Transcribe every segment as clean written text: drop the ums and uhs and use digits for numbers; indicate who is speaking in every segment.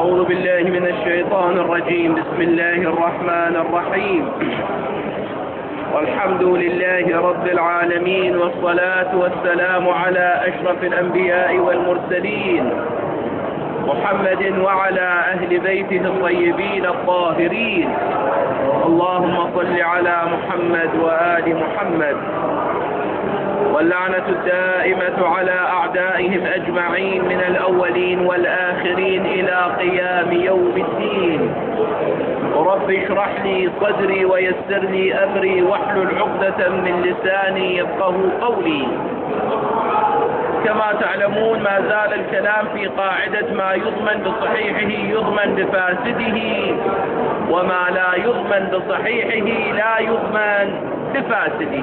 Speaker 1: أعوذ بالله من الشيطان الرجيم. بسم الله الرحمن الرحيم. والحمد لله رب العالمين، والصلاة والسلام على أشرف الأنبياء والمرسلين محمد وعلى أهل بيته الطيبين الطاهرين. اللهم صل على محمد وآل محمد. واللعنة الدائمة على أعدائهم أجمعين من الأولين والآخرين إلى قيام يوم الدين. رب اشرح لي صدري ويسر لي أمري واحلل عقدة من لساني يفقه قولي. كما تعلمون ما زال الكلام في قاعدة ما يضمن بصحيحه يضمن بفاسده، وما لا يضمن بصحيحه لا يضمن بفاسده.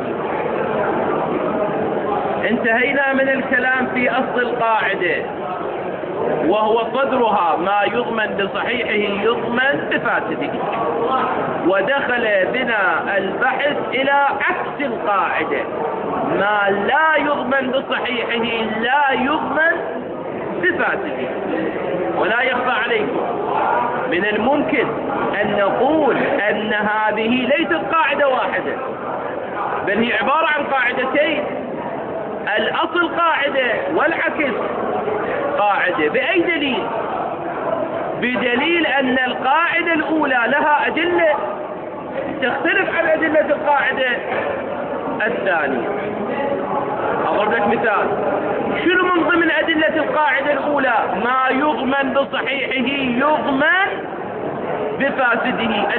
Speaker 1: انتهينا من الكلام في أصل القاعدة، وهو صدرها ما يضمن بصحيحه يضمن بفاسده، ودخل بنا البحث إلى عكس القاعدة: ما لا يضمن بصحيحه لا يضمن بفاسده. ولا يخفى عليكم من الممكن أن نقول أن هذه ليست قاعدة واحدة، بل هي عبارة عن قاعدتين. الأصل قاعدة والعكس قاعدة. بأي دليل؟ بدليل أن القاعدة الأولى لها أدلة تختلف عن أدلة القاعدة الثانية. أضرب لك مثال. شنو من ضمن أدلة القاعدة الأولى؟ ما يضمن بصحيحه يضمن بفاسده.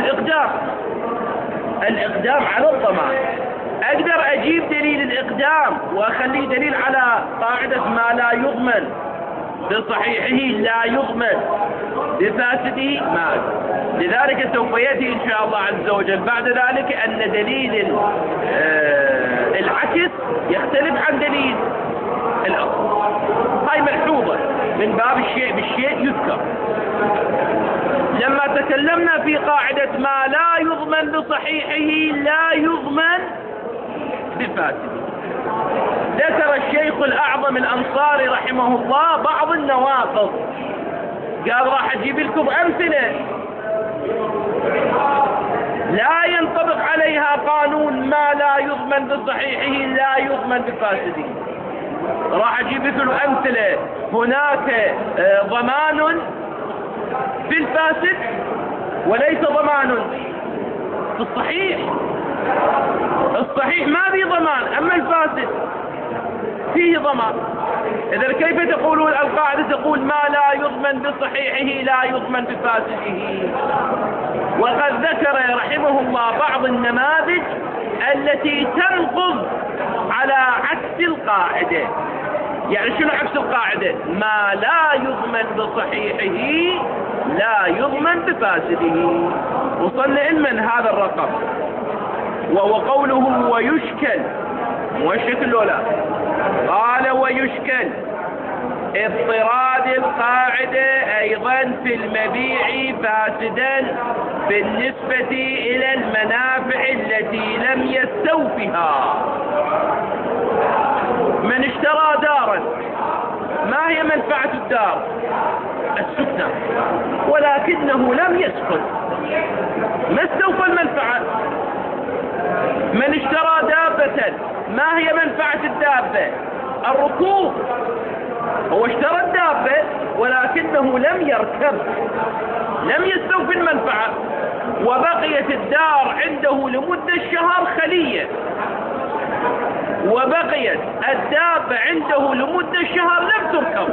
Speaker 1: الإقدام على الضمان. أقدر أجيب دليل الإقدام وأخليه دليل على قاعدة ما لا يضمن بصحيحه لا يضمن بفاسده. ما لذلك سوف يأتي إن شاء الله عز وجل بعد ذلك أن دليل العكس يختلف عن دليل الأصل. هاي ملحوظة من باب الشيء بالشيء يذكر. لما تكلمنا في قاعدة ما لا يضمن بصحيحه لا يضمن بفاسده، ذكر الشيخ الأعظم الأنصاري رحمه الله بعض النواقض. قال راح أجيب لكم أمثلة لا ينطبق عليها قانون ما لا يضمن بصحيحه لا يضمن بفاسده. راح أجيب لكم أمثلة. هناك ضمان في الفاسد وليس ضمان في الصحيح. الصحيح ما فيه ضمان، أما الفاسد فيه ضمان. إذا كيف تقولون القاعدة تقول ما لا يضمن بصحيحه لا يضمن بفاسده؟ وقد ذكر رحمه الله بعض النماذج التي تنقض على عكس القاعدة. يعني شنو عكس القاعدة؟ ما لا يضمن بصحيحه لا يضمن بفاسده. وصلنا من هذا الرقم، وهو قوله ويشكل. والشكل ولا قال ويشكل اضطراد القاعدة أيضا في المبيع فاسدا بالنسبة إلى المنافع التي لم يستوفها. من اشترى دارا، ما هي منفعة الدار؟ السكنة، ولكنه لم يسكن، ما استوفى المنفعة. من اشترى دابة، ما هي منفعة الدابة؟ الركوب. هو اشترى الدابة ولكنه لم يركب، لم يستوفي المنفعة، وبقيت الدار عنده لمدة شهر خلية، وبقيت الدابة عنده لمدة شهر لم تركب.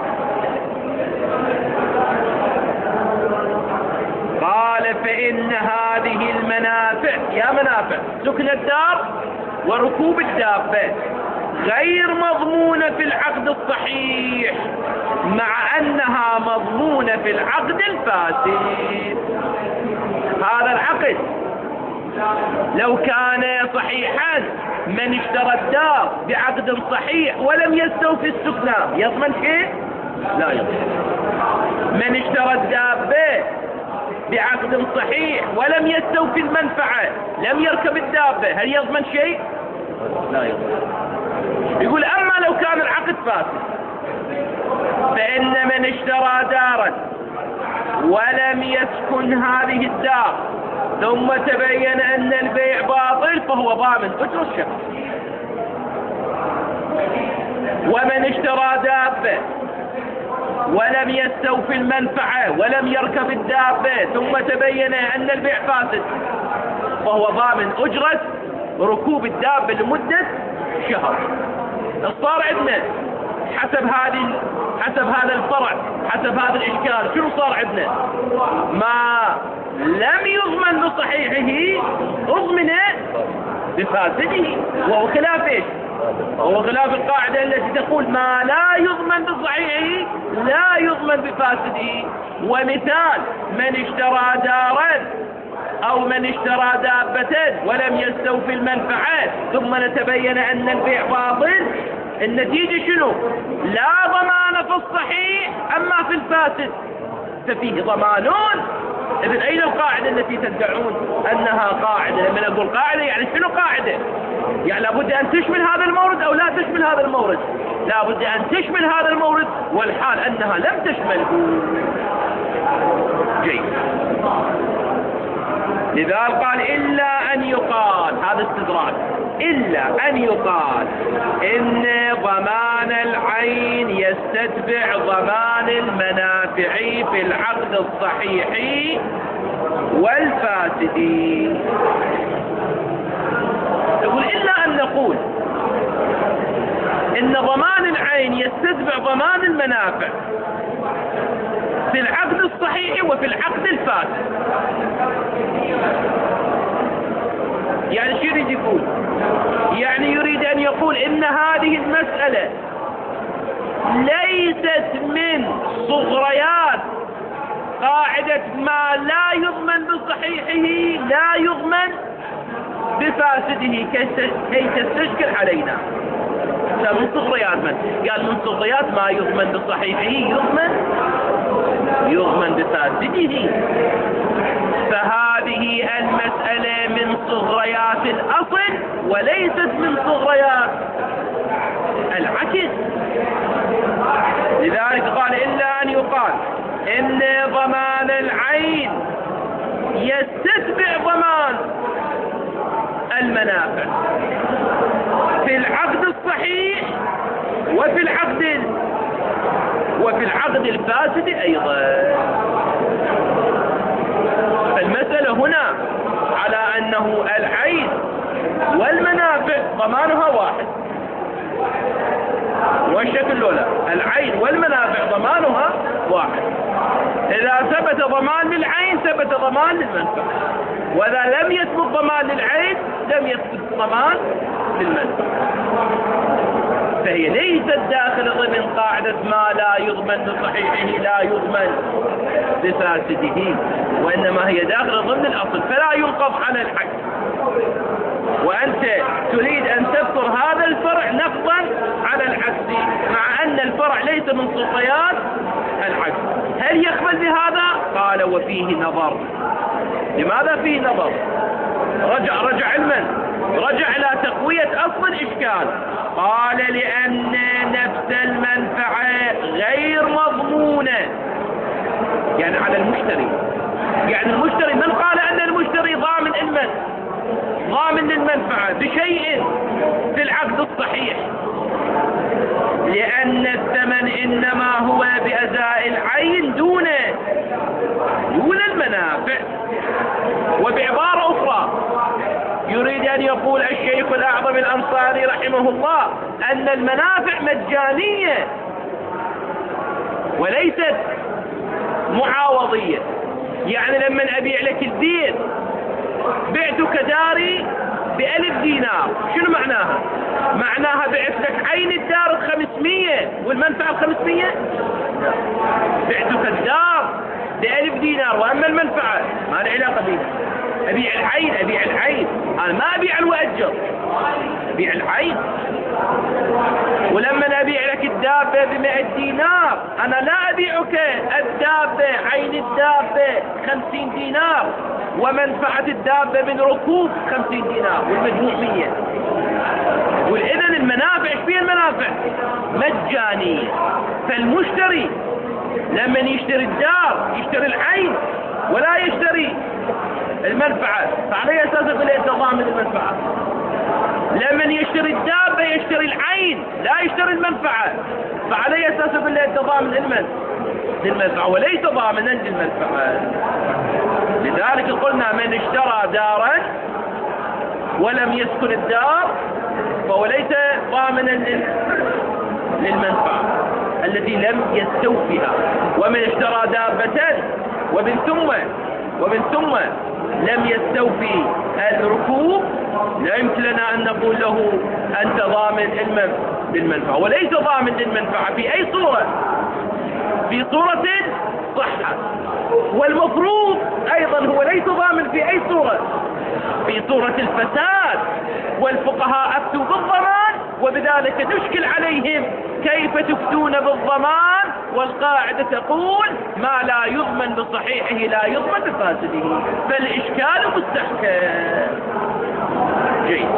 Speaker 1: قال فإن هذه المنافع، يا منافع سكن الدار وركوب الدابة، غير مضمونة في العقد الصحيح مع أنها مضمونة في العقد الفاسد. هذا العقد لو كان صحيحا، من اشترى الدار بعقد صحيح ولم يستوفي السكنى يضمن شيء؟ لا يضمن. من اشترى الدابة بعقد صحيح ولم يستوفي المنفعة، لم يركب الدابة، هل يضمن شيء؟ لا يضمن. يقول أما لو كان العقد فاسد، فإن من اشترى دارا ولم يسكن هذه الدار ثم تبين أن البيع باطل فهو ضامن أجر الشخص. ومن اشترى دابة ولم يستوفي المنفعة ولم يركب الدابة ثم تبين أن البيع فاسد فهو ضامن أجرة ركوب الدابة لمدة شهر. صار عندنا حسب هذا الفرع، حسب هذا الإشكال، شنو صار عندنا؟ ما لم يضمن بصحيحه أضمن بفاسده، وهو خلاف ايش؟ وهو خلاف القاعدة التي تقول ما لا يضمن بصحيحه لا يضمن بفاسده. ومثال من اشترى دارا أو من اشترى دابة ولم يستوفي المنفعة ثم نتبين أن البيع باطل، النتيجة شنو؟ لا ضمان في الصحيح أما في الفاسد ففيه ضمانون. إذن أين القاعدة التي تدعون أنها قاعدة؟ لما نقول قاعدة يعني شنو قاعدة؟ يعني لابد أن تشمل هذا المورد أو لا تشمل هذا المورد؟ لابد أن تشمل هذا المورد، والحال أنها لم تشمله. جيد. لذلك قال إلا أن يقال، هذا استدراك، إلا أن يقال إن ضمان العين يستتبع ضمان المنافع في العقد الصحيح والفاسد. يقول إلا أن نقول إن ضمان العين يستتبع ضمان المنافع في العقد الصحيح وفي العقد الفاسد. يعني شو يريد يقول؟ يعني يريد أن يقول إن هذه المسألة ليست من صغريات قاعدة ما لا يضمن بصحيحه لا يضمن بفاسده كي تستشكل علينا. لا من صغريات من قال من صغريات ما يضمن بصحيحه يضمن بفاسده. فهذه المسألة من صغريات الأصل وليست من صغريات العكس. لذلك قال إلا أن يقال إن ضمان العين يستتبع ضمان المنافع في العقد الصحيح وفي العقد الفاسد أيضا. فالمسألة هنا على أنه العين والمنافع ضمانها واحد، والشكل الأولى العين والمنافع ضمانها واحد. إذا ثبت ضمان للعين ثبت ضمان للمنفعة، وإذا لم يثبت ضمان للعين لم يثبت ضمان للمنفعة. فهي ليست داخل ضمن قاعدة ما لا يضمن بصحيحه لا يضمن بفاسده، وإنما هي داخل ضمن الأصل فلا ينقض على الحق. وأنت تريد أن تذكر هذا الفرع نقضا على العكس، مع أن الفرع ليس من صغريات العكس. هل يقبل بهذا؟ قال وفيه نظر. لماذا فيه نظر؟ رجع علما، رجع إلى تقوية أصل الإشكال. قال لأن نفس المنفعة غير مضمونة، يعني على المشتري. يعني المشتري، من قال أن المشتري ضامن للمنفعة بشيء في العقد الصحيح؟ لأن الثمن إنما هو بأداء العين دون المنافع. وبعبارة أخرى يريد أن يقول الشيخ الأعظم الأنصاري رحمه الله أن المنافع مجانية وليست معاوضية. يعني لما أبيع لك الدين بعتك داري ب1000 دينار، شنو معناها؟ معناها بعت لك عين الدار ب500 والمنفعة ب500. بعتك الدار ب1000 دينار، وأما المنفعة ما له علاقة بها. أبيع العين، أنا ما أبيع المؤجر، أبيع العين. ولما أبيع لك الدابة ب100 دينار أنا لا أبيعك الدابة عين الدابة 50 دينار ومنفعة الدابة من ركوب 50 دينار والمجموع 100. والإذن المنافع ايش فيها؟ المنافع مجانية. فالمشتري لمن يشتري الدار يشتري العين ولا يشتري المنفعة، فعلى أساس يقول يتضامن المنفعة. لمن يشتري الدابة يشتري العين لا يشتري المنفعة، فعلى أساس يقول يتضامن للمنفعة وليس ضامنا للمنفعة. لذلك قلنا من اشترى دارا ولم يسكن الدار فهو ليس ضامنا للمنفعة التي لم يستوفها. ومن اشترى دابة ومن ثم لم يستوفي الركوب لا يمكن لنا أن نقول له أنت ضامن للمنفعة، وليس ضامن للمنفعة في أي صورة، في صورة صحة. والمفروض أيضا هو ليس ضامن في أي صورة، في صورة الفساد. والفقهاء أفتوا بالضمان وبذلك نشكل عليهم كيف تفتون بالضمان والقاعدة تقول ما لا يضمن بصحيحه لا يضمن بفاسده، فالإشكال مستحكم. جيد.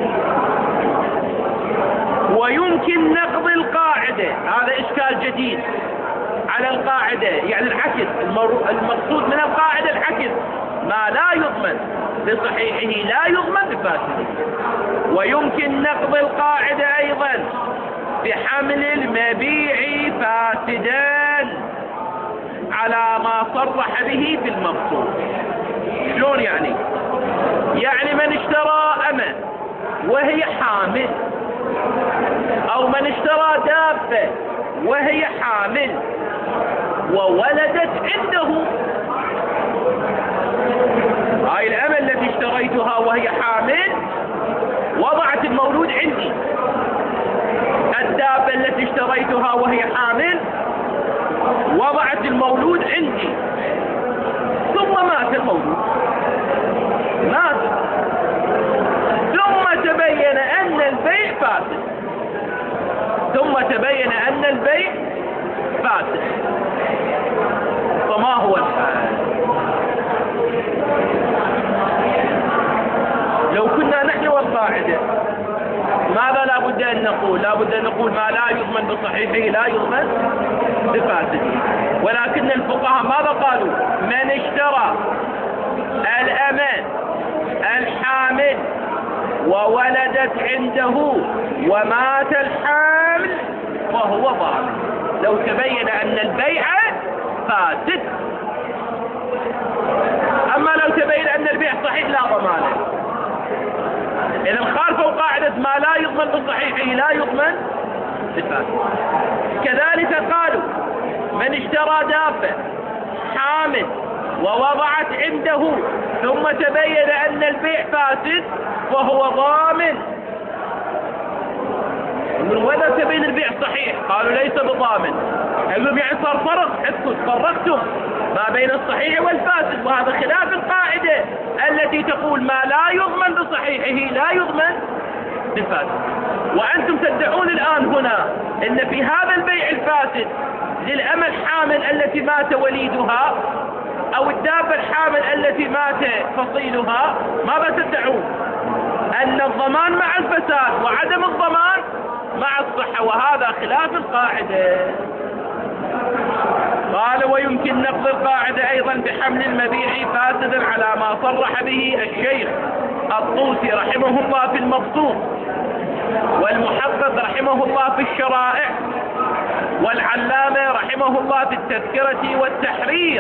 Speaker 1: ويمكن نقض القاعدة، هذا إشكال جديد على القاعدة، يعني العكس. المقصود من القاعدة العكس، ما لا يضمن بصحيحه لا يضمن بفاسده. ويمكن نقض القاعدة أيضا بحمل المبيع فاسدا على ما صرح به في المقصود. شلون يعني؟ يعني من اشترى أمة وهي حامل، أو من اشترى دابة وهي حامل وولدت عنده، هاي الأمة التي اشتريتها وهي حامل وضعت المولود عندي، الدابة التي اشتريتها وهي حامل وضعت المولود عندي، ثم مات المولود، مات، ثم تبين أن البيع فاسد، فما هو الحال؟ لو كنا نحن والقاعدة ماذا لا بد أن نقول؟ لا بد أن نقول ما لا يضمن بصحيحه لا يضمن بفاسده. ولكن الفقهاء ماذا قالوا؟ من اشترى الأمان الحامل وولدت عنده ومات الحامل فهو ضامن لو تبين أن البيع فاسد. أما لو تبين أن البيع صحيح لا ضمانه. إذا خالفوا قاعدة ما لا يضمن بصحيحه لا يضمن بفاسد. كذلك قالوا من اشترى دابة حامل ووضعت عنده ثم تبين أن البيع فاسد فهو ضامن. ولا تبين البيع صحيح؟ قالوا ليس بضامن. يقولون يعني صار فرق، فرقتم ما بين الصحيح والفاسد، وهذا خلاف القاعدة التي تقول ما لا يضمن بصحيحه لا يضمن بفاسد. وأنتم تدعون الآن هنا إن في هذا البيع الفاسد للأمة الحامل التي مات وليدها أو الدابة الحامل التي مات فصيلها، ماذا تدعون؟ أن الضمان مع الفساد وعدم الضمان مع الصحة، وهذا خلاف القاعدة. قال ويمكن نقض القاعدة أيضا بحمل المبيع فاسدا على ما صرح به الشيخ الطوسي رحمه الله في المبسوط، والمحقق رحمه الله في الشرائع، والعلامة رحمه الله في التذكرة والتحرير،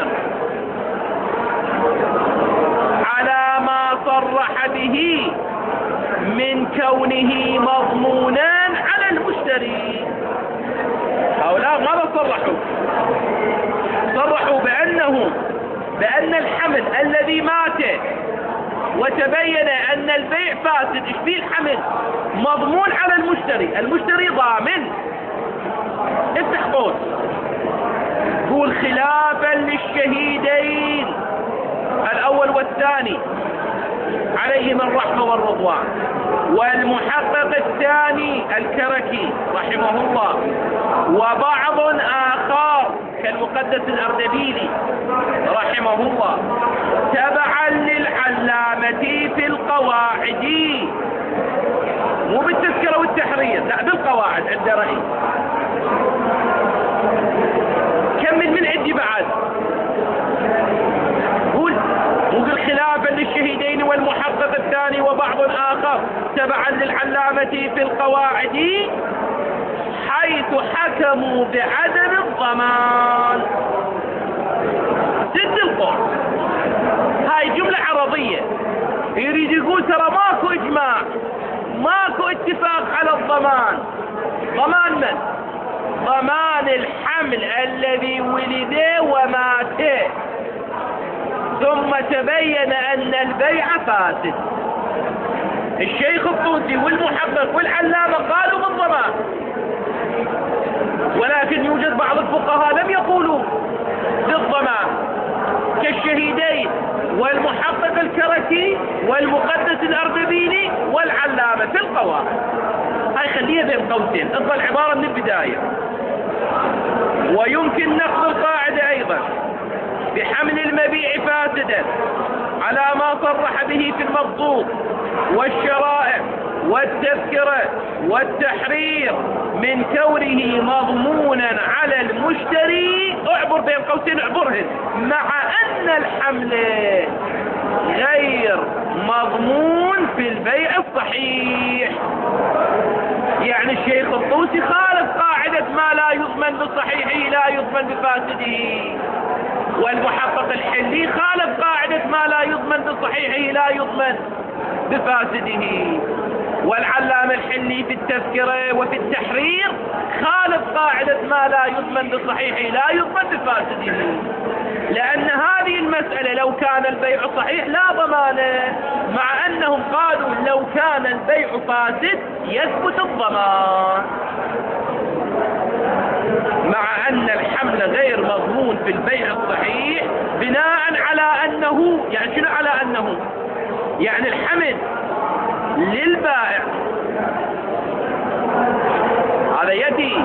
Speaker 1: على ما صرح به من كونه مضمونا على المشتري. هؤلاء ماذا صرحوا بأن الحمل الذي مات وتبين أن البيع فاسد، ايش فيه الحمل؟ مضمون على المشتري ضامن. افتح قوس قول خلافا للشهيدين الأول والثاني عليهم الرحمة والرضوان، والمحقق الثاني الكركي رحمه الله، وبعض آخر كالمقدس الأردبيلي رحمه الله، تبعا للعلامة في القواعد، مو بالتذكرة والتحرير، لا بالقواعد عند رأي. كم من عدة تبعا للعلامة في القواعد حيث حكموا بعدم الضمان. ضد القول. هاي جملة عرضية، يريد يقول ترى ماكو إجماع، ماكو اتفاق على الضمان. ضمان من؟ ضمان الحمل الذي ولد ومات ثم تبين أن البيع فاسد. الشيخ الطوسي والمحقق والعلامة قالوا بالضمان، ولكن يوجد بعض الفقهاء لم يقولوا بالضمان، كالشهيدين والمحقق الكركي والمقدس الأردبيلي والعلامة في القواعد. هاي خليها بين قوسين، اقرأ العبارة من البداية. ويمكن نقض القاعدة أيضا بحمل المبيع فاسدا على ما صرح به في المبسوط والشرائع والتذكرة والتحرير من كونه مضمونا على المشتري، اعبر بين قوسين اعبرهن، مع أن الحمل غير مضمون في البيع الصحيح. يعني الشيخ الطوسي خالف قاعدة ما لا يضمن بصحيحه لا يضمن بفاسده، والمحقق الحلي خالف قاعدة ما لا يضمن بصحيحه لا يضمن بفاسده، والعلامة الحلي في التذكرة وفي التحرير خالف قاعدة ما لا يضمن بصحيحه لا يضمن بفاسده، لأن هذه المسألة لو كان البيع صحيح لا ضمان، مع أنهم قالوا لو كان البيع فاسد يثبت الضمان، مع أن الحمل غير مضمون في البيع الصحيح بناء على أنه، يعني شنو على أنه؟ يعني الحمل للبائع، هذا يدي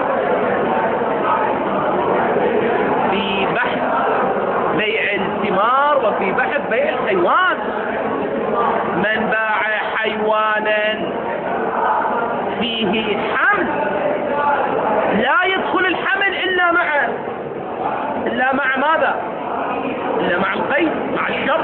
Speaker 1: في بحث بيع الثمار وفي بحث بيع الحيوان. من باع حيوانا فيه حمل لا يدخل الحمل إلا مع ماذا؟ إلا مع القيد، مع الشرط.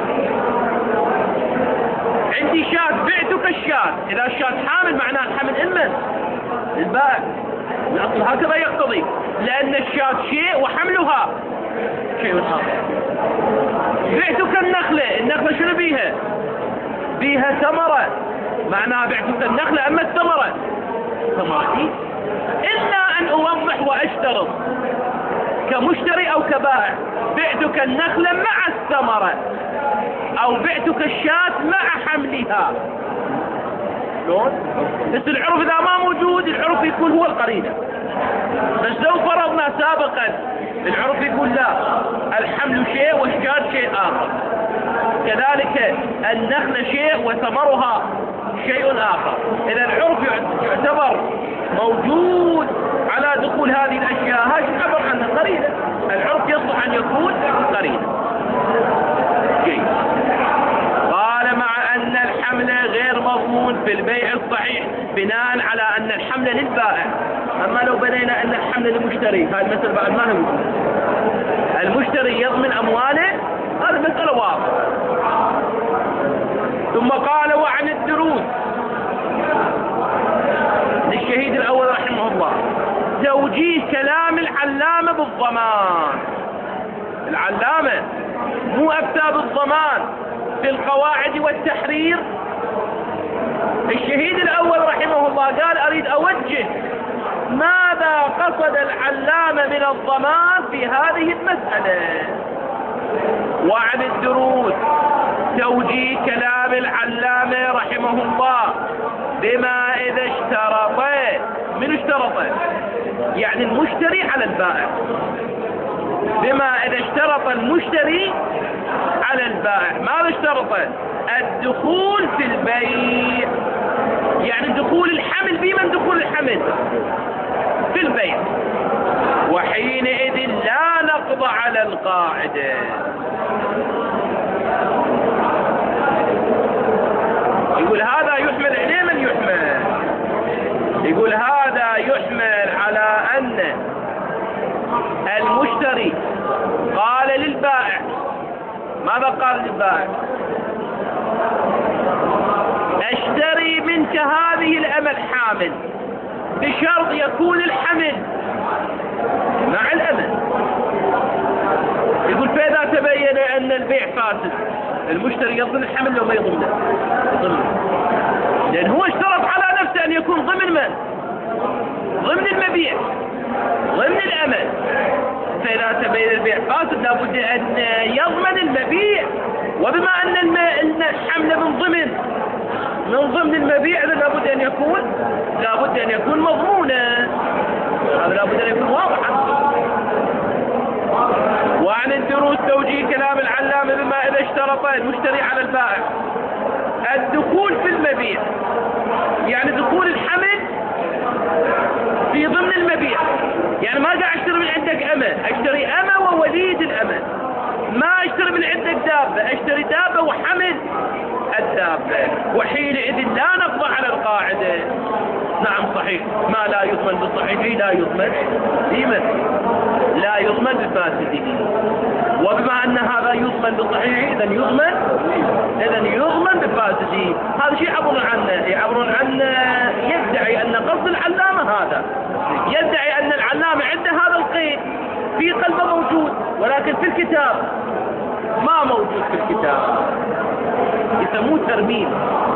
Speaker 1: عندي شاة بعتك الشاة، إذا الشاة حامل معناه الحمل إما البائع، الأصل هكذا يقتضي، لأن الشاة شيء وحملها شيء آخر. بعتك النخلة شنو بيها؟ بيها ثمرة، معناها بعتك النخلة أما الثمرة ثمرتي، إلا أن أوضح وأشترط كمشتري أو كبائع، بعتك النخلة مع الثمرة أو بعتك الشاة مع حملها. شلون؟ بس العرف إذا ما موجود العرف يكون هو القرينة. بس لو فرضنا سابقا العرف يقول لا، الحمل شيء والشاة شيء آخر، كذلك النخلة شيء وثمرها شيء آخر، إذا العرف يعتبر موجود على دخول هذه الأشياء، هذه يعبر عنها قرينة، العرف يصلح أن يكون قرينة. قال مع أن الحمل غير مضمون في البيع الصحيح بناء على أن الحمل للبائع، أما لو بنينا أن الحمل للمشتري، هذه المسألة بعد ما هو المشتري يضمن أمواله، هذه المسألة واضحة. ثم قال وعن الدروس للشهيد الأول رحمه الله توجيه كلام العلامة بالضمان. العلامة مو أفتى بالضمان في القواعد والتحرير، الشهيد الأول رحمه الله قال أريد أوجه ماذا قصد العلامة من الضمان في هذه المسألة. وعن الدروس توجيه كلام العلامة رحمه الله بما إذا اشترط، من اشترط؟ يعني المشتري على البائع، بما إذا اشترط المشتري على البائع. ماذا اشترط؟ الدخول في البيع، يعني دخول الحمل. بمن دخول الحمل؟ في البيع، وحينئذ لا نقض على القاعدة. يقول هذا يحمل عليه من يحمل؟ يقول هذا يحمل على أن المشتري قال للبائع، ماذا قال للبائع؟ اشتري منك هذه الأمل حامل، بشرط يكون الحمل مع الأمل. يقول فإذا تبين أن البيع فاسد، المشتري يضمن الحمل لو ما يضمنه؟ يضمنه، لأن هو اشترط على نفسه أن يكون ضمن من؟ ضمن المبيع، ضمن الأمل. فإذا تبين البيع فاسد لابد أن يضمن المبيع، وبما أن الحمل من ضمن المبيع، إذا لابد أن يكون مضمونا، هذا لابد أن يكون واضحا. وعن الدروس توجيه كلام العلامة بما إذا اشترط المشتري على البائع الدخول في المبيع، يعني دخول الحمل في ضمن المبيع. يعني ما قاعد اشتري من عندك أمة، اشتري أمة ووليد الأمة. ما اشتري من عندك دابة، اشتري دابة وحمل الدابة. وحينئذ لا نقضى على القاعدة. نعم صحيح، ما لا يضمن بصحيحه لا يضمن بمن؟ لا يضمن بفاسده. وبما أن هذا يضمن بصحيحه إذن يضمن بفاسده. هذا شيء يعبرون عنه يدعي أن قصد العلامة هذا، يدعي أن العلامة عنده هذا القيد في قلبه موجود، ولكن في الكتاب ما موجود. في الكتاب يسموه ترميم.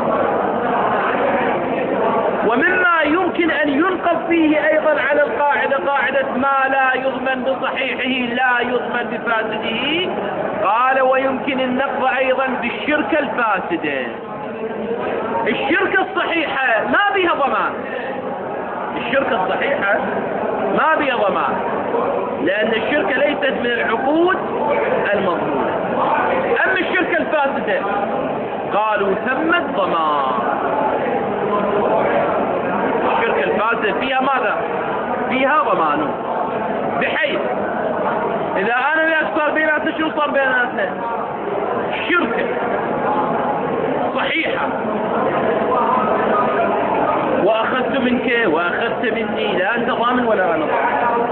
Speaker 1: ومما يمكن أن ينقض فيه أيضا على القاعدة، قاعدة ما لا يضمن بصحيحه لا يضمن بفاسده، قال ويمكن النقض أيضا بالشركة الفاسدة. الشركة الصحيحة ما بها ضمان، الشركة الصحيحة ما بها ضمان، لأن الشركة ليست من العقود المضمونة. أما الشركة الفاسدة قالوا ثمة ضمان. الشركة الفاسدة فيها ماذا؟ فيها ضمان، بحيث إذا أنا وياك صار بيناتنا، شو صار بيناتنا؟ شركة صحيحة، وأخذت منك وأخذت مني، لا أنت ضامن ولا أنا ضامن.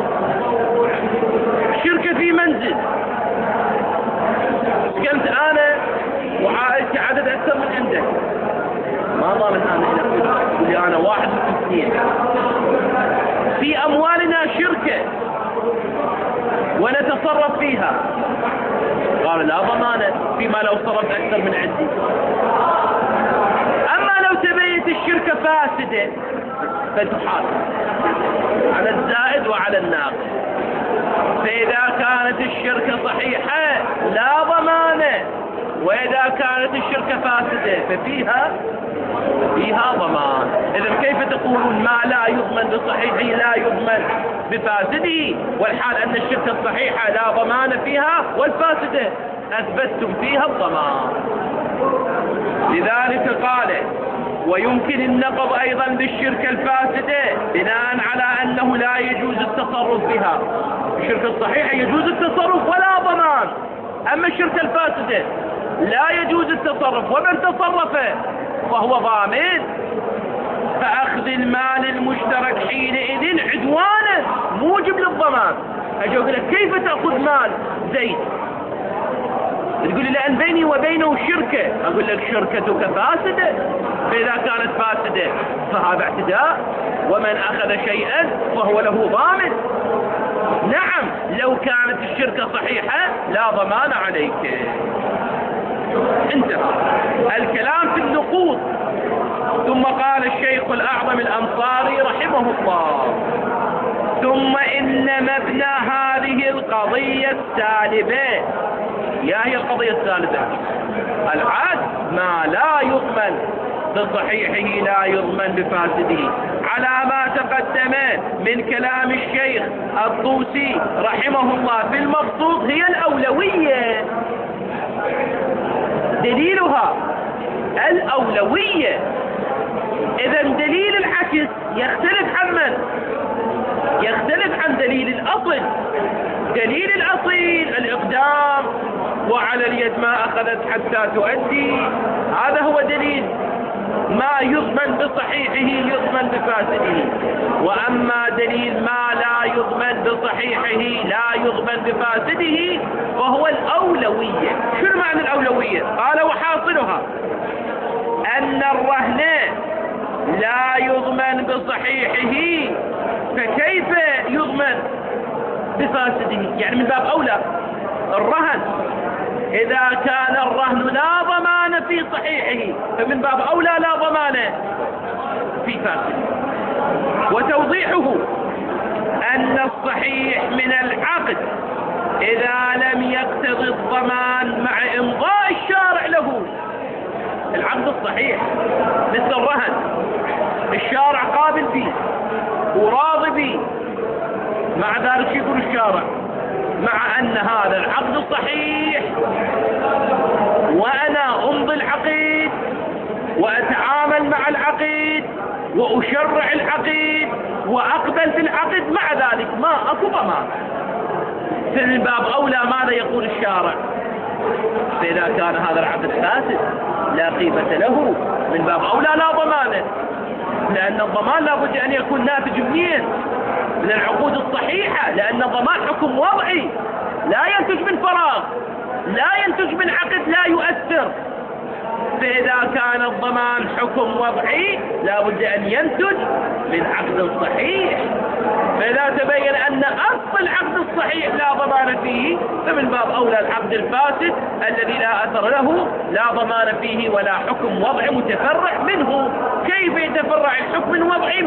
Speaker 1: شركة في منزل، سكنت أنا وعائلتي عدد أكثر من عندك، ما ضامن أنا إلى أنا 1 و2. في أموالنا شركة ونتصرف فيها، قال لا ضمانة فيما لو صرفت أكثر من عندي. أما لو تبيت الشركة فاسدة فتحاسب على الزائد وعلى الناقص. فإذا كانت الشركة صحيحة لا ضمانة، وإذا كانت الشركة فاسدة ففيها ضمان. إذن كيف تقولون ما لا يضمن بصحيحه لا يضمن بفاسده، والحال أن الشركة الصحيحة لا ضمان فيها والفاسدة أثبتتم فيها الضمان. لذلك قال ويمكن النقض أيضا بالشركة الفاسدة بناء على أنه لا يجوز التصرف بها. الشركة الصحيحة يجوز التصرف ولا ضمان، أما الشركة الفاسدة لا يجوز التصرف، ومن تصرف وهو ضامن. فأخذ المال المشترك حينئذ عدوانا موجب للضمان. أجي أقول لك كيف تأخذ مال زيد؟ تقول لي لأن بيني وبينه شركة، أقول لك شركتك فاسدة، فإذا كانت فاسدة فهذا اعتداء، ومن أخذ شيئا فهو له ضامن. نعم لو كانت الشركة صحيحة لا ضمان عليك. انتهى الكلام في النقود. ثم قال الشيخ الأعظم الأنصاري رحمه الله ثم إن مبنى هذه القضية السالبة. يا هي القضية السالبة؟ العدل ما لا يضمن بصحيحه لا يضمن بفاسده، على ما تقدم من كلام الشيخ الطوسي رحمه الله في المقصود هي الأولوية. دليلها الأولوية. إذا دليل العكس يختلف عن من؟ يختلف عن دليل الأصل. دليل الأصيل الإقدام، وعلى اليد ما أخذت حتى تؤدي، هذا هو دليل ما يضمن بصحيحه يضمن بفاسده. وأما دليل ما لا يضمن بصحيحه لا يضمن بفاسده فهو الأولوية. شنو معنى الأولوية؟ قال وحاصلها أن الرهن لا يضمن بصحيحه، فكيف يضمن بفاسده؟ يعني من باب أولى الرهن، إذا كان الرهن لا ضمان في صحيحه فمن باب أولى لا ضمان في فاسده. وتوضيحه أن الصحيح من العقد إذا لم يقتضي الضمان مع إمضاء الشارع له. العقد الصحيح مثل الرهن، الشارع قابل فيه وراضي به، مع ذلك يقول الشارع مع أن هذا العقد صحيح وأنا أمضي العقد وأتعامل مع العقد وأشرع العقد وأقبل في العقد، مع ذلك ما أكو ضمان. فمن باب أولى ماذا يقول الشارع؟ فإذا كان هذا العقد فاسد لا قيمة له، من باب أولى لا ضمانه، لأن الضمان لابد أن يكون ناتج من العقود الصحيحة، لأن الضمان حكم وضعي لا ينتج من فراغ، لا ينتج من عقد لا يؤثر. فإذا كان الضمان حكم وضعي لابد أن ينتج من عقد صحيح. فإذا تبين أن أصل العقد الصحيح لا ضمان فيه فمن باب أولى العقد الفاسد الذي لا أثر له لا ضمان فيه ولا حكم وضعي متفرع منه. كيف يتفرع الحكم الوضعي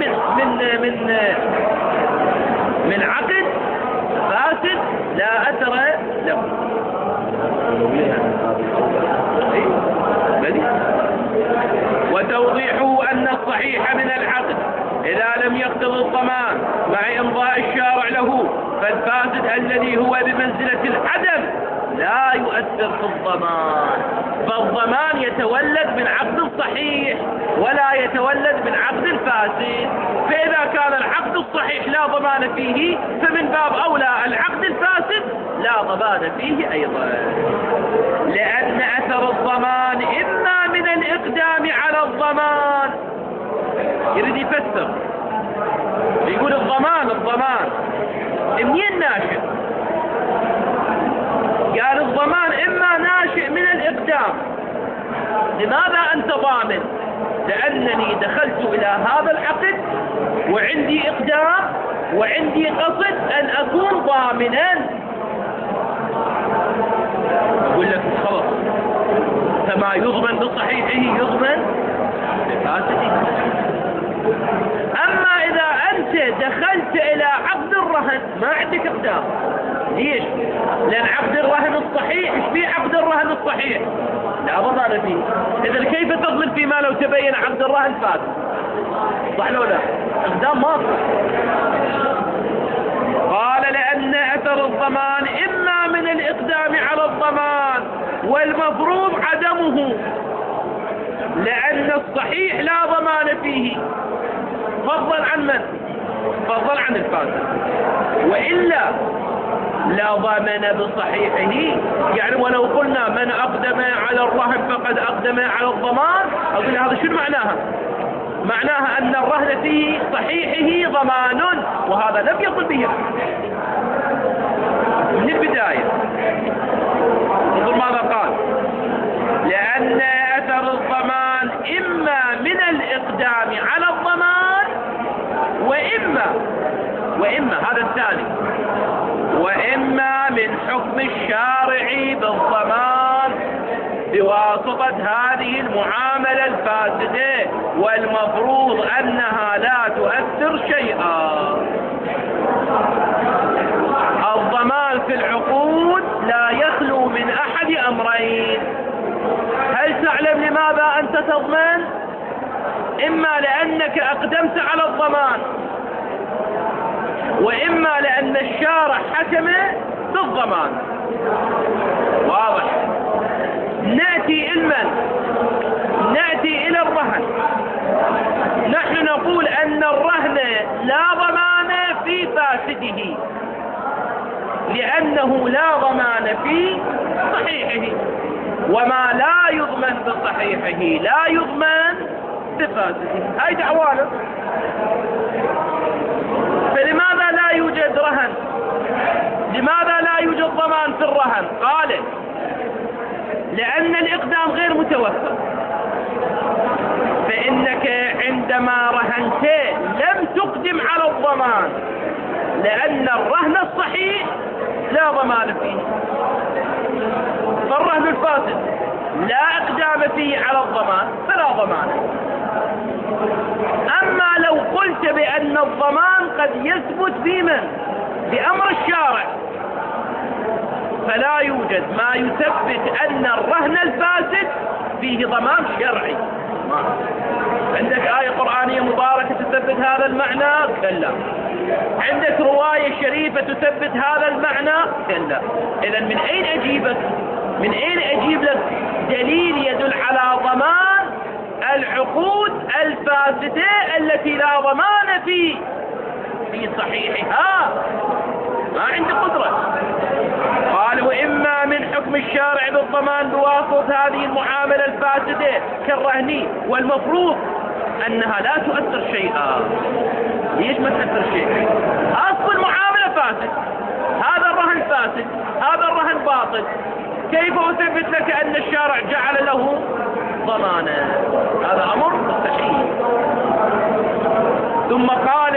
Speaker 1: من عقد فاسد لا أثر له؟ وتوضيحه أن الصحيح من العقد إذا لم يقتضي الضمان مع إمضاء الشارع له، فالفاسد الذي هو بمنزلة العدم لا يؤثر في الضمان، فالضمان يتولد من عقد صحيح ولا يتولد من عقد فاسد. فإذا كان العقد الصحيح لا ضمان فيه فمن باب أولى العقد الفاسد لا ضمان فيه أيضا، لأن أثر الضمان إما من الإقدام على الضمان. يريد يفسر يقول الضمان منين ناشئ؟ قال الضمان إما ناشئ من الإقدام. لماذا أنت ضامن؟ لأنني دخلت إلى هذا العقد وعندي إقدام وعندي قصد أن أكون ضامنا. أقول لك خلاص، فما يضمن بصحيحه يضمن بفاسده. أما إذا أنت دخلت إلى عقد الرهن ما عندك إقدام، ليش؟ لأن عقد الرهن الصحيح إيش فيه عقد الرهن الصحيح؟ لا ضمان فيه. إذا كيف تضمن فيما لو تبين عقد الرهن فاسد؟ صح لو لا؟ إقدام ما صح. قال لأن أثر الضمان إما من الإقدام على الضمان والمفروض عدمه، لأن الصحيح لا ضمان فيه فضلا عن من؟ فضلا عن الفاسد. وإلا لا ضمان بصحيحه. يعني ولو قلنا من أقدم على الرهن فقد أقدم على الضمان، أقول هذا شو معناها؟ معناها أن الرهن في صحيحه ضمان، وهذا لم يقل به من البداية. انظر ماذا قال: لأن أثر الضمان إما من الإقدام على الضمان وإما هذا الثاني، وإما من حكم الشارع بالضمان بواسطة هذه المعاملة الفاسدة، والمفروض أنها لا تؤثر شيئا. الضمان في العقود لا يخلو من أحد أمرين. هل تعلم لماذا أنت تضمن؟ إما لأنك أقدمت على الضمان، وإما لأن الشارع حكم بالضمان. واضح؟ نأتي إلى الرهن. نحن نقول أن الرهن لا ضمان في فاسده، لأنه لا ضمان في صحيحه، وما لا يضمن بصحيحه لا يضمن بفاسده. هاي دعوانا. فلماذا لا يوجد رهن؟ لماذا لا يوجد ضمان في الرهن؟ قال: لأن الإقدام غير متوفر. فإنك عندما رهنت لم تقدم على الضمان، لأن الرهن الصحيح لا ضمان فيه، فالرهن الفاسد لا إقدام فيه على الضمان فلا ضمان. أما لو قلت بأن الضمان قد يثبت بأمر الشارع، فلا يوجد ما يثبت أن الرهن الفاسد فيه ضمان شرعي. عندك آية قرآنية مباركة تثبت هذا المعنى؟ كلا. عندك رواية شريفة تثبت هذا المعنى؟ كلا. إذا من أين أجيبك؟ من أين أجيب لك دليل يدل على ضمان العقود الفاسدة التي لا ضمان في صحيحها؟ ما عندي قدرة. قال وإما من حكم الشارع بالضمان بواسطة هذه المعاملة الفاسدة كالرهن، والمفروض أنها لا تؤثر شيئا. ليش ما تؤثر شيء؟ أصل المعاملة فاسد، هذا الرهن فاسد، هذا الرهن باطل، كيف أثبت لك أن الشارع جعل له ضمانا؟ هذا أمر مستحيل. ثم قال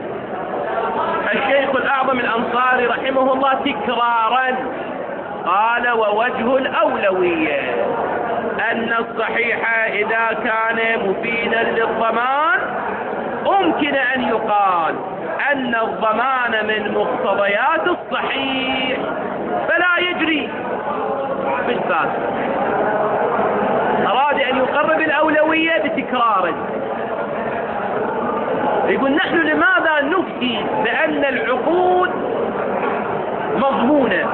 Speaker 1: الشيخ الأعظم الأنصاري رحمه الله تكرارا، قال ووجه الأولوية أن الصحيح إذا كان مفيدا للضمان ممكن أن يقال أن الضمان من مقتضيات الصحيح فلا يجري بالفاسد. أراد أن يقرب الأولوية بتكرار. يقول نحن لماذا نفتي بأن العقود مضمونة؟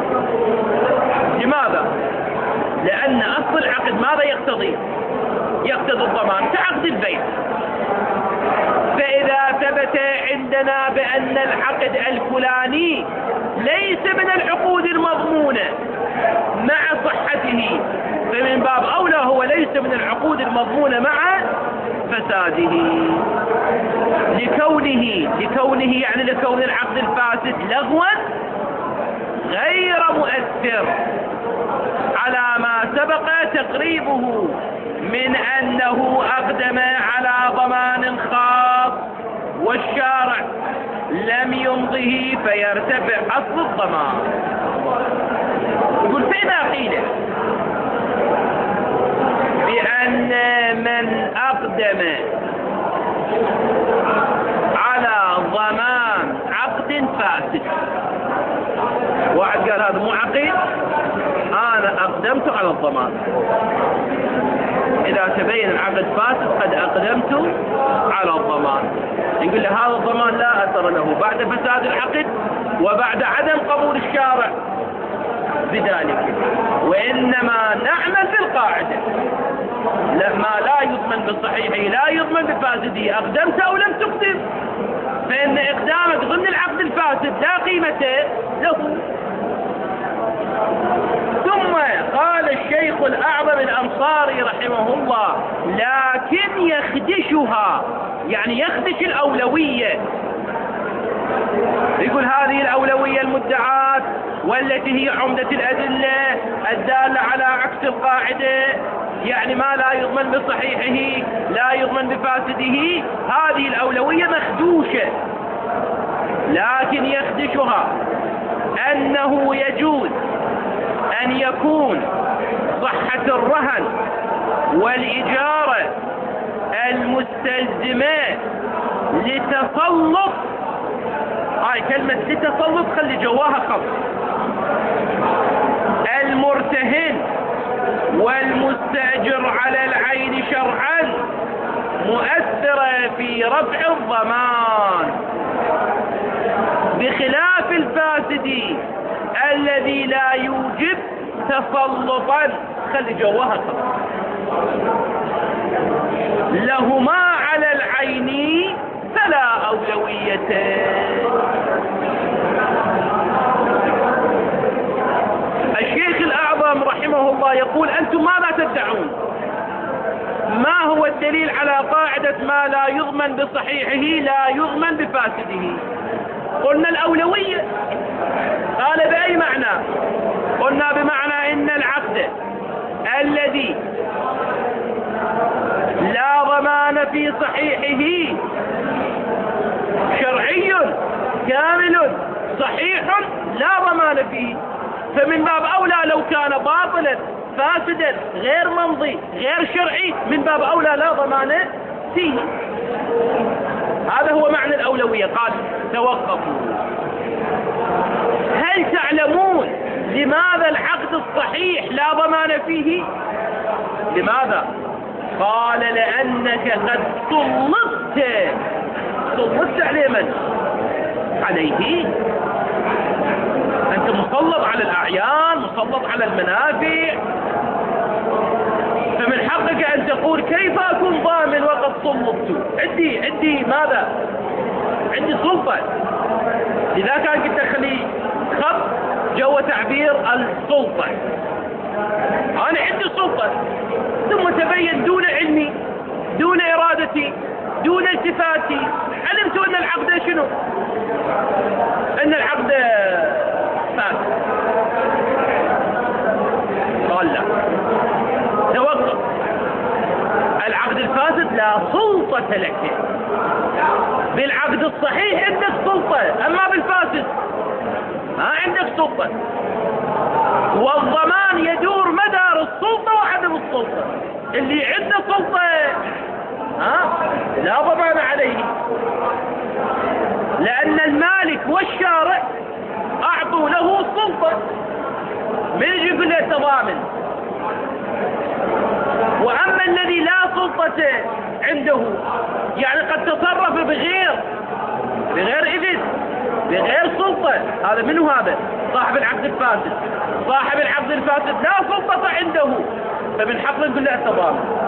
Speaker 1: لماذا؟ لأن أصل العقد ماذا يقتضي؟ يقتضي الضمان كعقد البيع. فإذا ثبت عندنا بأن العقد الفلاني ليس من العقود المضمونة مع صحته، فمن باب أولى هو ليس من العقود المضمونة مع فساده، لكونه يعني لكون العقد الفاسد لغوا غير مؤثر على ما سبق تقريبه من أنه أقدم على ضمان خاص والشارع لم يمضه فيرتفع أصل الضمان. يقول فإذا قيل بأن من أقدم على ضمان عقد فاسد، واحد قال هذا مو عقد، أنا أقدمت على الضمان، إذا تبين العقد فاسد قد أقدمت على الضمان، يقول له هذا الضمان لا أثر له بعد فساد العقد وبعد عدم قبول الشارع بذلك، وإنما نعمل بالقاعدة ما لا يضمن بالصحيح لا يضمن بفاسده، أقدمت أو لم تقدم، فإن إقدامك ضمن العقد الفاسد لا قيمة له. ثم قال الشيخ الأعظم الأنصاري رحمه الله لكن يخدشها، يعني يخدش الأولوية. يقول هذه الأولوية المدعاة والتي هي عمدة الأدلة الدالة على عكس القاعدة، يعني ما لا يضمن بصحيحه لا يضمن بفاسده، هذه الأولوية مخدوشة. لكن يخدشها أنه يجوز أن يكون صحة الرهن والإجارة المستلزمة لتسلط، هاي كلمة لتسلط خلي جواها خط، المرتهن والمستأجر على العين شرعا مؤثرة في رفع الضمان، بخلاف الفاسد الذي لا يوجب تسلطا خلي جواها خط، لهما على العين فلا أولوية. الشيخ الأعظم رحمه الله يقول أنتم ماذا تدعون؟ ما هو الدليل على قاعدة ما لا يضمن بصحيحه لا يضمن بفاسده؟ قلنا الأولوية. قال بأي معنى؟ قلنا بمعنى إن العقد الذي لا في صحيحه شرعي كامل صحيح لا ضمان فيه، فمن باب أولى لو كان باطلا فاسدا غير ممضي غير شرعي من باب أولى لا ضمان فيه. هذا هو معنى الأولوية. قال توقفوا، هل تعلمون لماذا العقد الصحيح لا ضمان فيه؟ لماذا؟ قال لأنك قد سلطت عليه من؟ عليه. أنت مسلط على الأعيان، مسلط على المنافع، فمن حقك أن تقول كيف أكون ضامن وقد سلطت؟ عندي ماذا؟ عندي سلطة. لذا كان قلت أخلي خط جو تعبير السلطة. أنا عندي سلطة، ثم تبين دون علمي دون إرادتي دون التفاتي علمت أن العقد شنو؟ أن العقد فاسد. قال لا، توقف، العقد الفاسد لا سلطة لك، بالعقد الصحيح عندك سلطة، أما بالفاسد ما عندك سلطة. والضمان يدور مدار السلطة وعدم السلطة. اللي عنده سلطة لا ضمان عليه، لأن المالك والشارع أعطوا له السلطة، من يجي يقول له تضامن. وأما الذي لا سلطة عنده، يعني قد تصرف بغير إذن بغير سلطة، هذا منه؟ هذا صاحب العقد الفاسد. صاحب العقد الفاسد لا سلطة عنده، فمن حقه نقول له التضامن.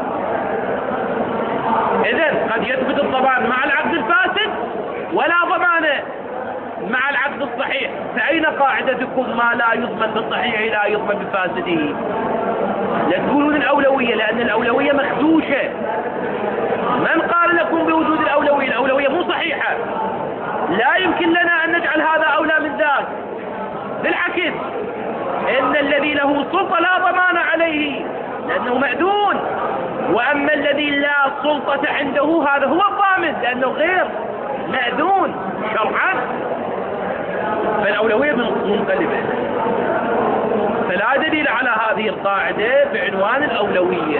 Speaker 1: إذن قد يثبت الضمان مع العقد الفاسد ولا ضمان مع العقد الصحيح. فأين قاعدتكم ما لا يضمن بالصحيح لا يضمن بفاسده؟ لا تقولون الأولوية، لأن الأولوية مخدوشة. من قال لكم بوجود الأولوية؟ الأولوية مو صحيحة، لا يمكن لنا أن نجعل هذا أولى من ذاك. بالعكس، إن الذي له سلطة لا ضمان عليه لأنه مأذون، وأما الذي لا سلطة عنده هذا هو الضامن لأنه غير مأذون شرعا. فالأولوية منقلبة، فلا دليل على هذه القاعدة بعنوان الأولوية.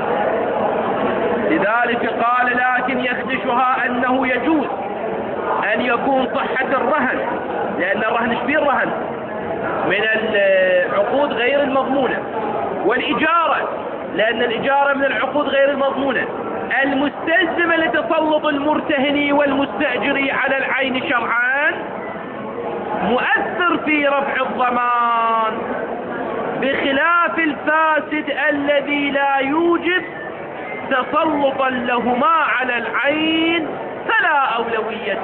Speaker 1: لذلك قال لكن يخدشها أنه يجوز أن يكون صحة الرهن، لأن الرهن شبيه الرهن من العقود غير المضمونة، والإجارة لأن الإجارة من العقود غير المضمونة المستلزمة لتسلط المرتهن والمستأجر على العين شرعا، مؤثر في رفع الضمان، بخلاف الفاسد الذي لا يوجب تسلطا لهما على العين فلا أولوية.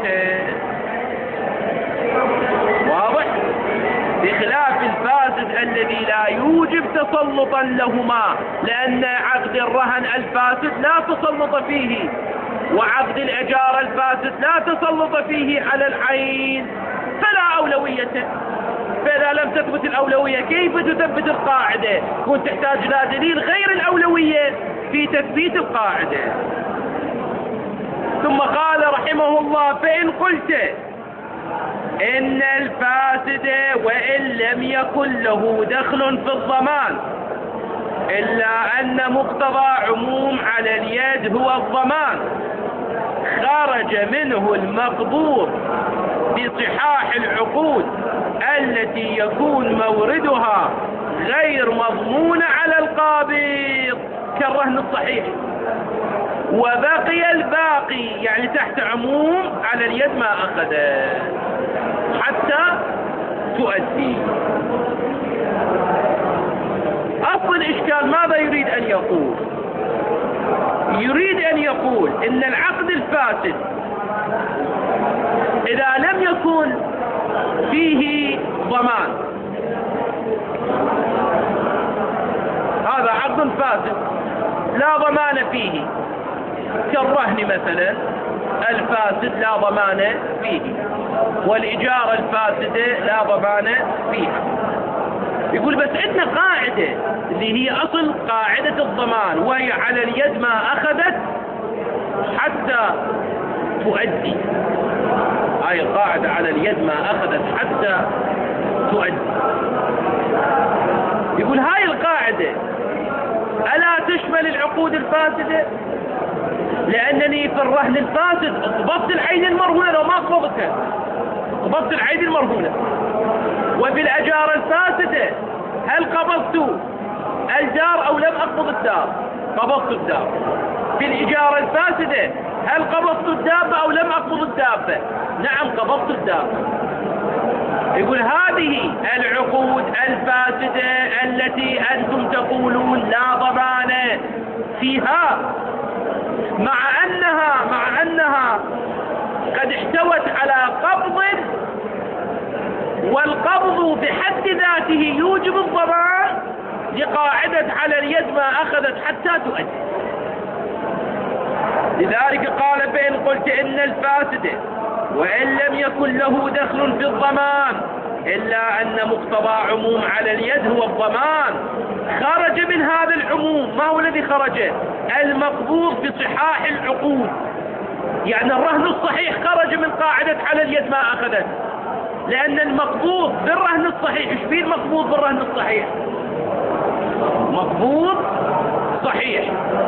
Speaker 1: واضح؟ بخلاف الفاسد الذي لا يوجب تسلطا لهما، لأن عقد الرهن الفاسد لا تسلط فيه، وعقد الإجارة الفاسد لا تسلط فيه على العين فلا أولوية. فإذا لم تثبت الأولوية كيف تثبت القاعدة؟ كنت تحتاج إلى دليل غير الأولوية في تثبيت القاعدة. ثم قال رحمه الله: فإن قلت إن الفاسد وإن لم يكن له دخل في الضمان إلا أن مقتضى عموم على اليد هو الضمان، خرج منه المقبوض بصحاح العقود التي يكون موردها غير مضمون على القابض كالرهن الصحيح، وبقي الباقي يعني تحت عموم على اليد ما أخذه حتى تؤدي. أصل الإشكال ماذا يريد أن يقول؟ يريد أن يقول إن العقد الفاسد إذا لم يكن فيه ضمان، هذا عقد فاسد لا ضمان فيه، كالرهن مثلا الفاسد لا ضمان فيه، والإجارة الفاسدة لا ضمان فيها. يقول بس عندنا قاعدة اللي هي أصل قاعدة الضمان، وهي على اليد ما أخذت حتى تؤدي. هاي القاعدة على اليد ما أخذت حتى تؤدي. يقول هاي القاعدة ألا تشمل العقود الفاسدة؟ لأنني في الرهن الفاسد قبضت العين المرهونة لو ما قبضتها، قبضت العين المرهونة. وفي الأجارة الفاسدة هل قبضت الدار أو لم أقبض الدار؟ قبضت الدار. في الإجارة الفاسدة هل قبضت الدابة أو لم أقبض الدابة؟ نعم قبضت الدابة. يقول هذه العقود الفاسدة التي أنتم تقولون لا ضمان فيها، مع أنها قد احتوت على قبض، والقبض بحد ذاته يوجب الضمان لقاعدة على اليد ما أخذت حتى تؤدي. لذلك قال فإن قلت إن الفاسد وإن لم يكن له دخل في الضمان إلا أن مقتضى عموم على اليد هو الضمان، خرج من هذا العموم. ما هو الذي خرج؟ المقبوض بصحاح العقود. يعني الرهن الصحيح خرج من قاعدة على اليد ما أخذت، لأن المقبوض بالرهن الصحيح. ايش فيه المقبوض بالرهن الصحيح؟ مقبوض صحيح،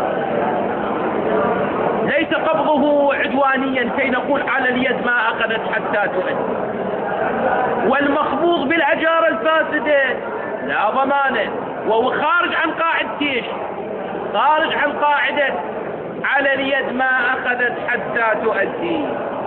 Speaker 1: ليس قبضه عدوانيا كي نقول على اليد ما أخذت حتى تؤدي. والمقبوض بالأجارة الفاسدة لا ضمانه، وهو خارج عن قاعدة ايش؟ خارج عن قاعدة على اليد ما أخذت حتى تؤدي.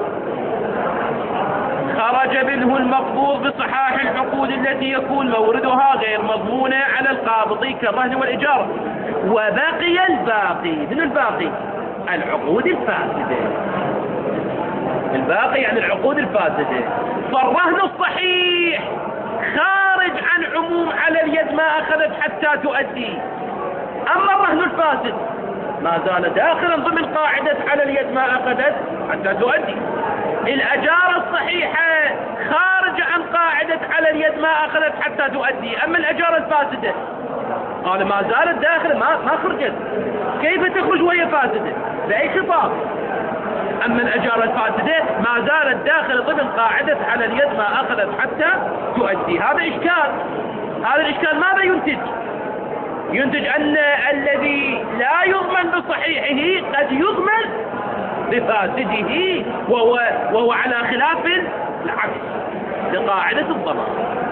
Speaker 1: خرج منه المقبوض بصحاح العقود التي يكون موردها غير مضمونة على القابض كالرهن والإجارة. وبقي الباقي. من الباقي؟ العقود الفاسدة. الباقي يعني العقود الفاسدة. فالرهن الصحيح خارج عن عموم على اليد ما أخذت حتى تؤدي. أما الرهن الفاسد ما زال داخلا ضمن قاعدة على اليد ما أخذت حتى تؤدي. الأجارة الصحيحة خارج عن قاعدة على اليد ما أخذت حتى تؤدي. أما الأجارة الفاسدة قال ما زالت داخلا، ما خرجت. كيف تخرج وهي فاسدة؟ بأي خطاب؟ أما الأجارة الفاسدة ما زالت داخل ضمن قاعدة على اليد ما أخذت حتى تؤدي. هذا إشكال. هذا الإشكال ماذا ينتج؟ ينتج أن الذي لا يضمن بصحيحه قد يضمن بفاسده، وهو على خلاف العكس لقاعدة الضمان.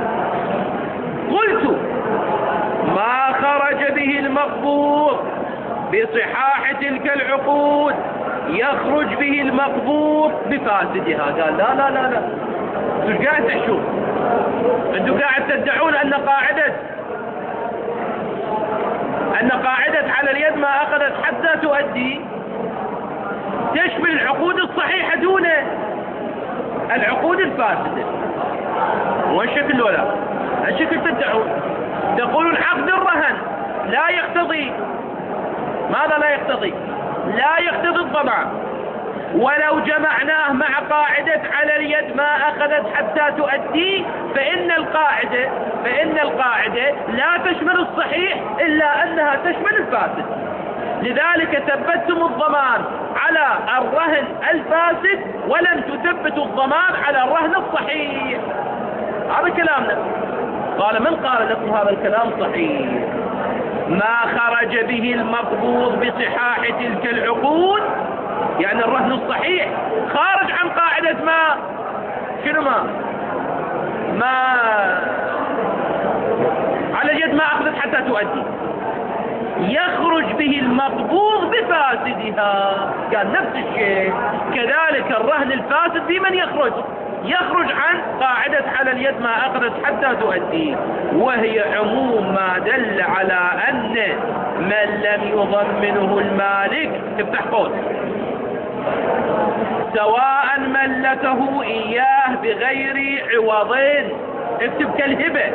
Speaker 1: قلت ما خرج به المقبوض بصحاح تلك العقود يخرج به المقبوض بفاسدها. قال لا لا لا لا، انتوا قاعد تشوف، انتوا قاعد تدعون أن قاعدة على اليد ما أخذت حتى تؤدي تشمل العقود الصحيحة دون العقود الفاسدة. والشكل ولا الشكل تدعون، تقولون عقد الرهن لا يقتضي ماذا؟ لا يقتضي الضمان، ولو جمعناه مع قاعدة على اليد ما أخذت حتى تؤدي فإن القاعدة لا تشمل الصحيح إلا أنها تشمل الفاسد. لذلك ثبتتم الضمان على الرهن الفاسد ولم تثبتوا الضمان على الرهن الصحيح. هذا كلامنا. قال من قال لكم هذا الكلام صحيح؟ ما خرج به المقبوض بصحاح تلك العقود، يعني الرهن الصحيح خارج عن قاعدة ما على اليد ما أخذت حتى تؤدي، يخرج به المقبوض بفاسدها. قال نفس الشيء كذلك الرهن الفاسد بمن يخرج عن قاعدة على اليد ما أخذت حتى تؤدي، وهي عموم ما دل على أن من لم يضمنه المالك، افتح قوس، سواء ملكه إياه بغير عوضين، اكتب كالهبة،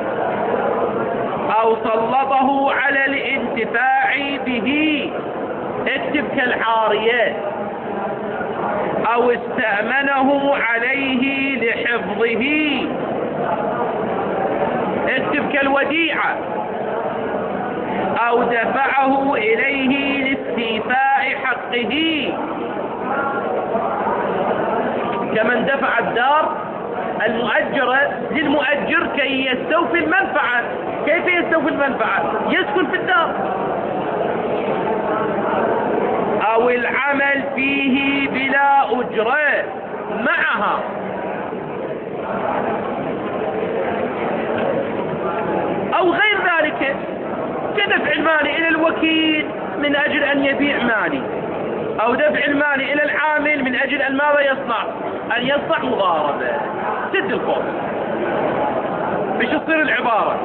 Speaker 1: أو سلطه على الانتفاع به، اكتب كالعارية، أو استأمنه عليه لحفظه، اكتب كالوديعة، أو دفعه إليه لاستيفاء حقه. حقه كمن دفع الدار المؤجرة للمؤجر كي يستوفي المنفعة. كيف يستوفي المنفعة؟ يسكن في الدار أو العمل فيه بلا أجرة معها. أو غير ذلك كدفع المال إلى الوكيل من أجل أن يبيع مالي، أو دفع المال إلى العامل من أجل أن ماذا يصنع؟ أن يصنع مضاربة. سد القوس. مش تصير العبارة؟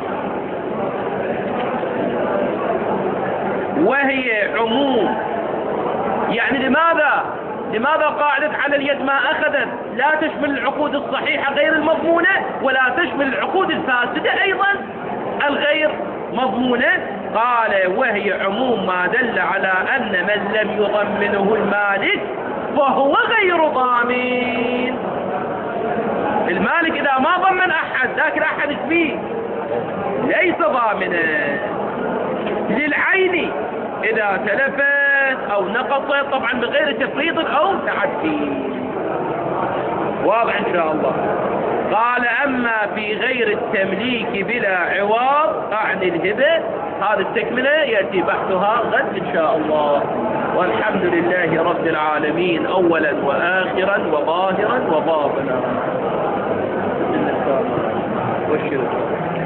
Speaker 1: وهي عموم. يعني لماذا قاعدة على اليد ما أخذت لا تشمل العقود الصحيحة غير المضمونة ولا تشمل العقود الفاسدة أيضا الغير مضمونة؟ قال وهي عموم ما دل على أن من لم يضمنه المالك فهو غير ضامن. المالك إذا ما ضمن أحد ذاك الأحد فيه ليس ضامنا. للعين إذا تلفت أو نقصت طبعا بغير تفريط أو تعدي. واضح إن شاء الله. قال أما في غير التمليك بلا عوض أعني الهبة، هذه التكملة يأتي بحثها غد إن شاء الله. والحمد لله رب العالمين أولا وآخرا وظاهرا وباطنا. والشرك